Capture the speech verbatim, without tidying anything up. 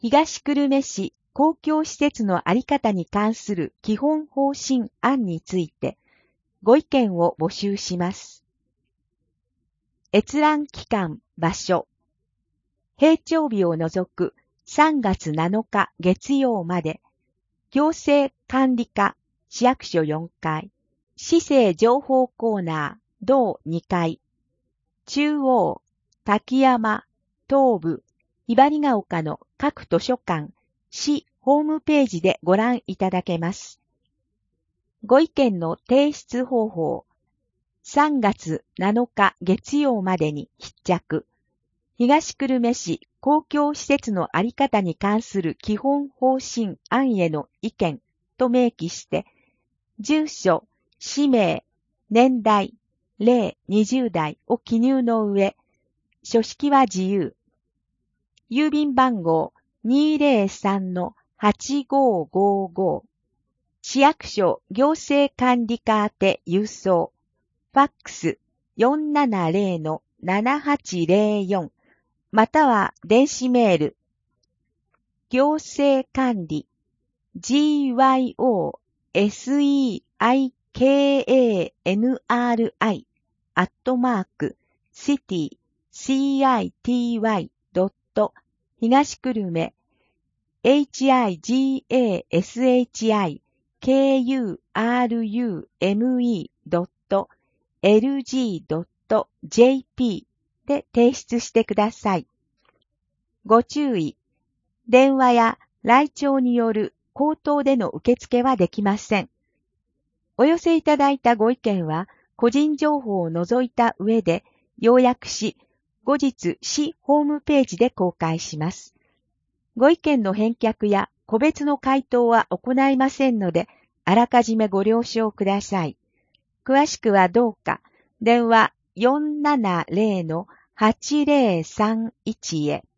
東久留米市公共施設のあり方に関する基本方針案についてご意見を募集します。閲覧期間、場所。閉庁日を除くさんがつなのか月曜まで、行政管理課市役所よんかい、市政情報コーナー同にかい、中央、滝山、東部、ひばりが丘の各図書館、市ホームページでご覧いただけます。ご意見の提出方法。さんがつなのか月曜までに必着。東久留米市公共施設のあり方に関する基本方針案への意見と明記して、住所、氏名、年代、れい、にじゅうだいを記入の上、書式は自由。郵便番号 にーぜろさんのはちごーごーごー、市役所行政管理課宛て郵送、ファックス よんななぜろのななはちぜろよん、または電子メール、行政管理 ジーワイオーエスイーアイケーエーエヌアールアイ アットマーク シティ シーアイティーワイ ドット 東久留米 エイチアイジーエーエスエイチアイケーユーアールユーエムイー ドット エルジー ドット ジェーピー で提出してください。ご注意。電話や来庁による口頭での受付はできません。お寄せいただいたご意見は、個人情報を除いた上で、要約し、後日市ホームページで公開します。ご意見の返却や個別の回答は行いませんので、あらかじめご了承ください。詳しくはどうか、電話 よんななぜろのはちぜろさんいち へ。